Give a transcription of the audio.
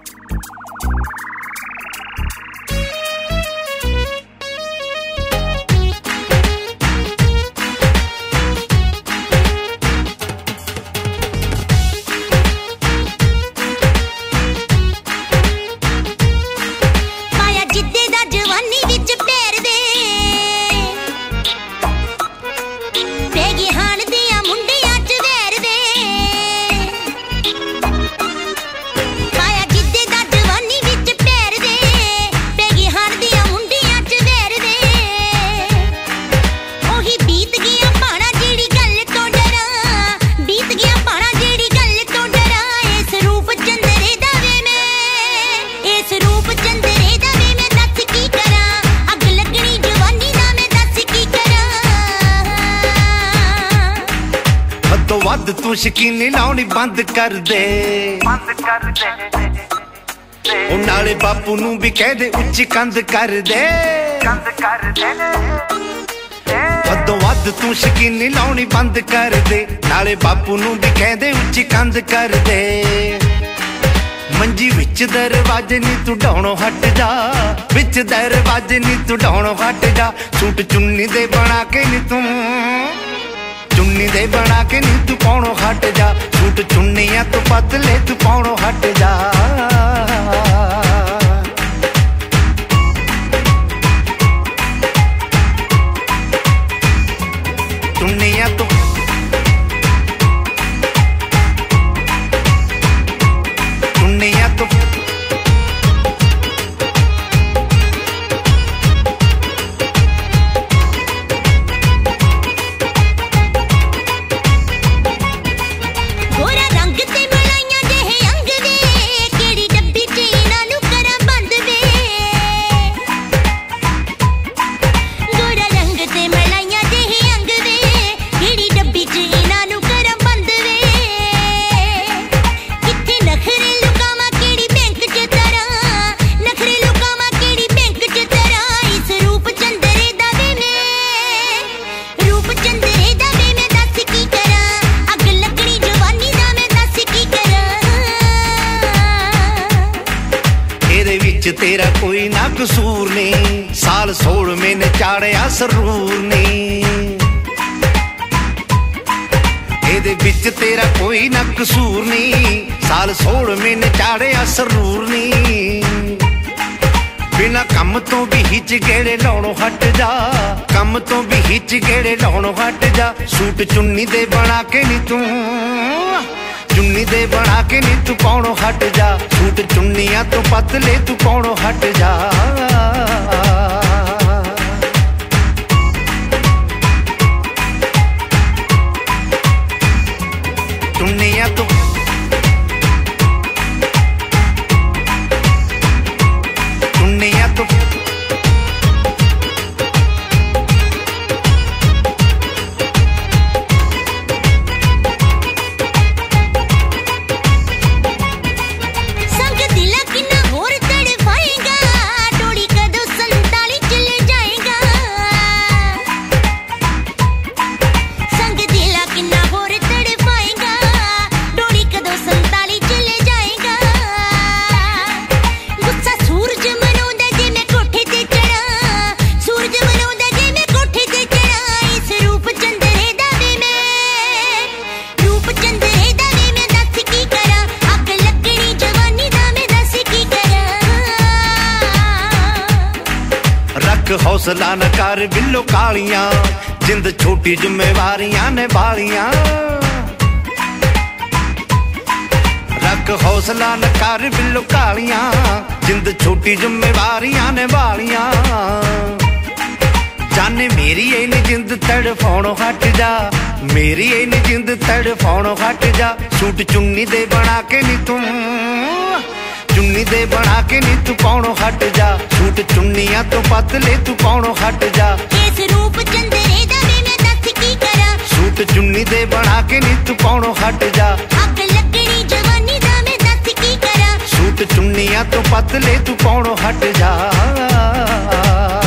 ਵੱਧ ਤੂੰ ਸ਼ਕੀਨੀ ਲਾਉਣੀ ਬੰਦ ਕਰ ਦੇ ਉਹ ਨਾਲੇ ਬਾਪੂ ਨੂੰ ਵੀ ਕਹਿ ਦੇ ਉੱਚੀ ਕੰਧ ਕਰ ਦੇ ਵੱਧੋਂ ਵੱਧ ਤੂੰ ਸ਼ਕੀਨੀ ਲਾਉਣੀ ਬੰਦ ਕਰ ਦੇ ਨਾਲੇ ਬਾਪੂ ਨੂੰ ਵੀ ਕਹਿ ਦੇ ਉੱਚੀ ਕੰਧ ਕਰ ਦੇ ਮੰਜੀ ਵਿੱਚ ਦਰਵਾਜ਼ੇ ਨੀ ਤੂੰ ਢਾਉਣੋਂ ਹਟ ਜਾ ਵਿੱਚ ਦਰਵਾਜ਼ੇ ਨੀ ਤੂੰ ਢਾਉਣੋਂ ਹਟ ਜਾ ਸੂਟ ਚੁੰਨੀ ਦੇ ਬਣਾ ਕੇ ਨੀ ਤੂੰ चुन्नी दे बना के नी तू पाउणों हट जा सूट चुन्नियां तो पतले तू पाउणों हट जा चुन्नियां तो तेरा कोई ना कसूर नहीं साल 16 महीने चाड़िया सरूर नहीं एदे विच तेरा कोई ना कसूर नहीं साल 16 महीने चाड़िया सरूर नहीं बिना कम तो भी हिच गेड़े लाउणों हट जा कम तो भी हिच गेड़े लाउणों हट जा सूट चुन्नी दे बना के नी तू चुन्नी दे बना के नी तू पाउणों हट जा सूट चुन्नियां तो पतले तू पाउणों हट जा चुन्नियां तो चुन्नियां तो हौसला न कर बिल्लो कालियां जिंद छोटी जिम्मेवारियां ने बालियां रख हौसला न कर बिल्लो कालियां जिंद छोटी जिम्मेवारियां ने बालियां जाने मेरी ये नी जिंद तड़फाउणों हट जा मेरी ये नी जिंद तड़फाउणों हट जा सूट चुन्नी दे बना के नी तू चुन्नी दे बना के नी तू पाउणों हट जा सूट चुन्नियां तो पतले तू पाउणों हट जा इस रूप चंदरे दा मैं दस की करा सूट चुन्नी दे बना के नी तू पाउणों हट जा अग लगनी जवानी दा मैं दस की करा सूट चुन्नियां तो पतले तू पाउणों हट जा।